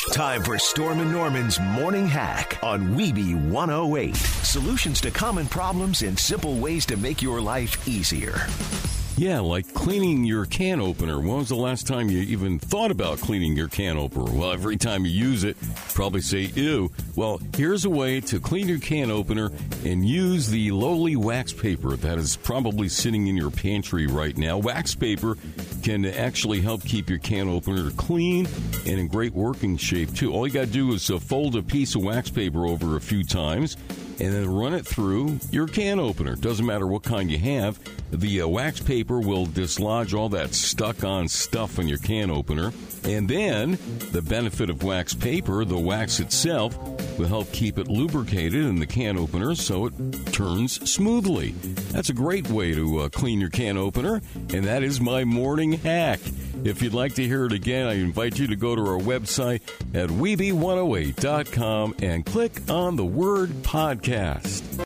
Time for Storm and Norman's Morning Hack on Weeby 108. Solutions to common problems and simple ways to make your life easier. Yeah, like cleaning your can opener. When was the last time you even thought about cleaning your can opener? Well, every time you use it, probably say, ew. Well, here's a way to clean your can opener and use the lowly wax paper that is probably sitting in your pantry right now. Wax paper can actually help keep your can opener clean and in great working shape, too. All you got to do is fold a piece of wax paper over a few times and then run it through your can opener. Doesn't matter what kind you have. The wax paper will dislodge all that stuck-on stuff in your can opener. And then, the benefit of wax paper, the wax itself, will help keep it lubricated in the can opener so it turns smoothly. That's a great way to clean your can opener, and that is my morning hack. If you'd like to hear it again, I invite you to go to our website at Weeby108.com and click on the word podcast.